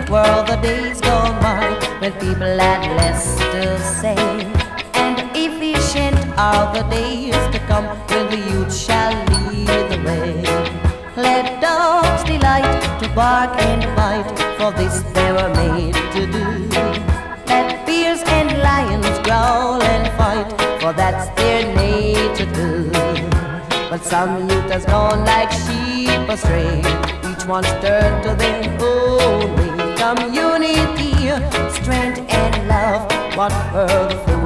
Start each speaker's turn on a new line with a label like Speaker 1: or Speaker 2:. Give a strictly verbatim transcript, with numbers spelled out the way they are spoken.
Speaker 1: were the days gone by when people had less to say. And efficient are the days to come when the youth shall lead the way. Let dogs delight to bark and bite, for this they were made to do. Let bears and lions growl and fight, for that's their nature too. But some youth has gone like sheep astray, each one's turned to their own way. Community, strength and love, what further